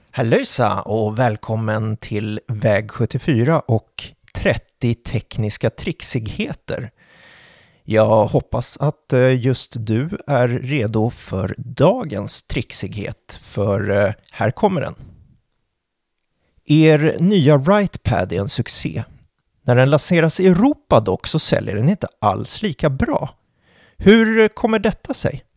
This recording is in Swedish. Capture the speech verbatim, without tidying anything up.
Hallöjsa och välkommen till Väg sjuttiofyra och trettio tekniska trixigheter. Jag hoppas att just du är redo för dagens trixighet, för här kommer den. Er nya WritePad är en succé. När den lanseras i Europa dock så säljer den inte alls lika bra. Hur kommer detta sig?